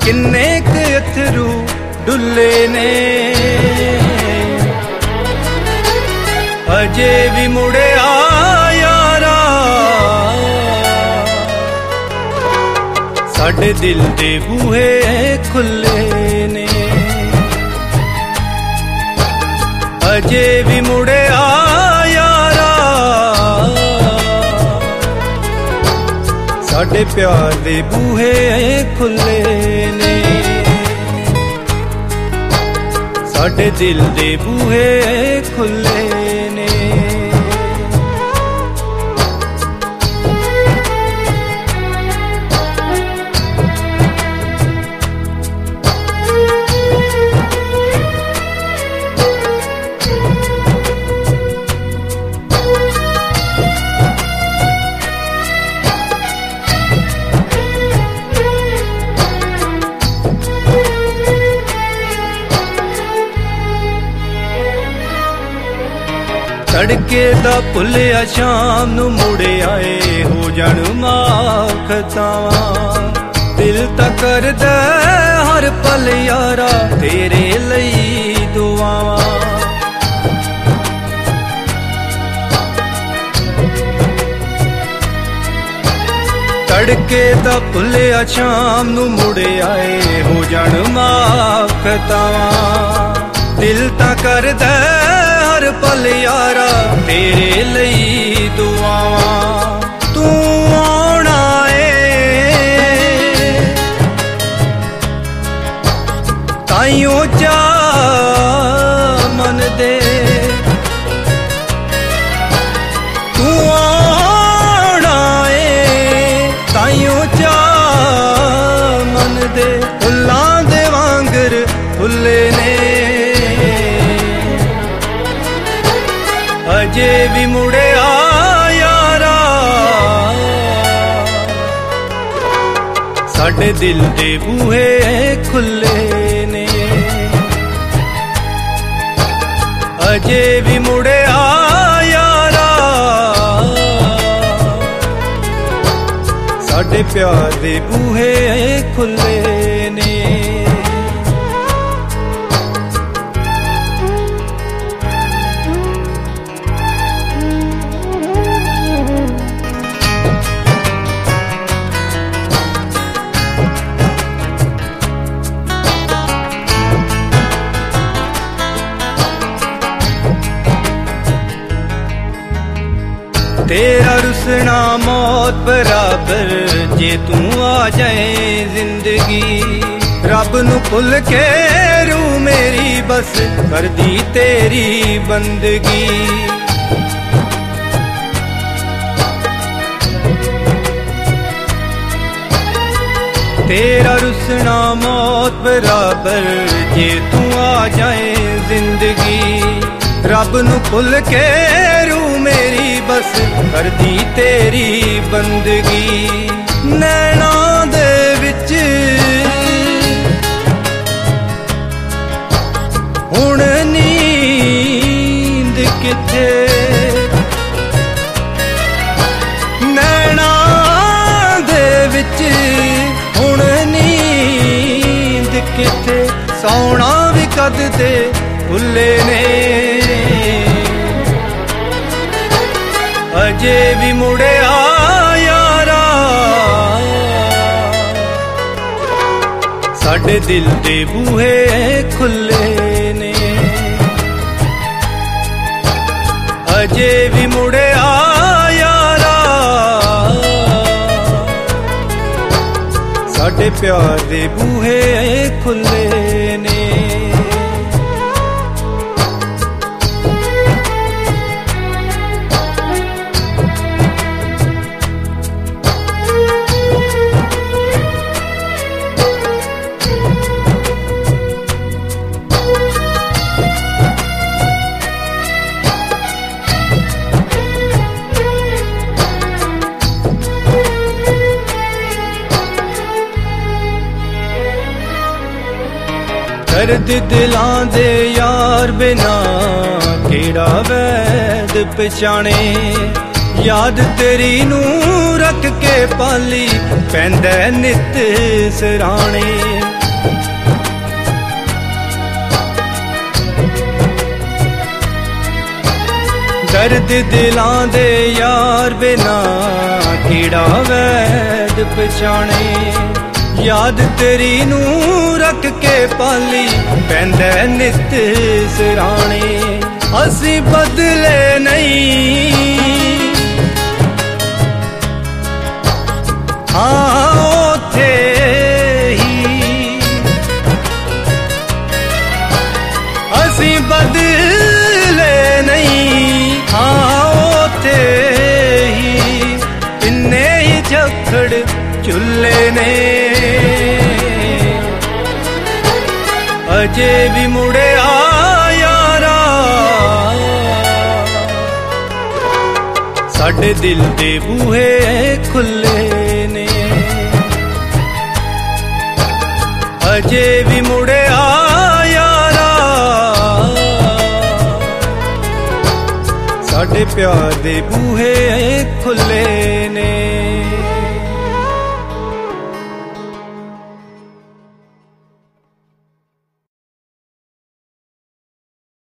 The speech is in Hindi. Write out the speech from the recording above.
किन्ने क अथरू डुले ने अजे भी मुड़े आ यारा साडे दिल दे बूहे खुले ने अजे भी मुड़े आ यारा साडे प्यार दे बूहे खुले ने साडे दिल दे बूहे खुले ने तड़के दा भुलिया शाम नू मुड़े आए हो जान माफ खतावा दिल ता करदा हर पल यारा तेरे लई दुआवा तड़के दा भुलिया शाम नू मुड़े आए हो जान माफ खतावा दिल ता करदा हर पल यारा तेरे लई दुआवा तू आना ए ताइयों चा मन दे तू आना ए ताइयों चा मन दे फुल्लां दे वांगर फुल्ले ने अजे भी मुड़े आ यारा साडे दिल दे बूहे खुले ने अजे भी मुड़े आ यारा साडे प्यार दे बूहे खुले ने तेरा रुसना मौत बराबर जे तू आ जाए जिंदगी रब नू भुल के रू मेरी बस कर दी तेरी बंदगी तेरा रुसना मौत बराबर जे तू आ जाए जिंदगी रब नू भुल के रू मेरी बस कर दी तेरी बंदगी नैना दे विच हुण नींद किथे नैना दे विच हुण नींद किथे सौना भी कद दे भुले ने अजे भी मुड़े आ यारा साडे दिल दे बूहे खुले ने अजे भी मुड़े आ यारा साडे प्यार दे बूहे खुले ने दर्द दिलां दे यार बिना केड़ा वैद पछाणे याद तेरी नू रख के पाली पैंदा नित सराणे दर्द दिलां दे यार बिना किड़ा वैद पछाणे याद तेरी नू रख के पाली पैंदा नित सिराणे असी बदले नहीं हाँ ओथे ही असी बदले नहीं हाँ ओथे ही इन्ने ही झखड़ चुल्ले ने अजे भी मुड़े आ यारा साडे दिल दे बूहे खुले ने अजे भी मुड़े आ यारा साडे प्यार दे बूहे खुले ने।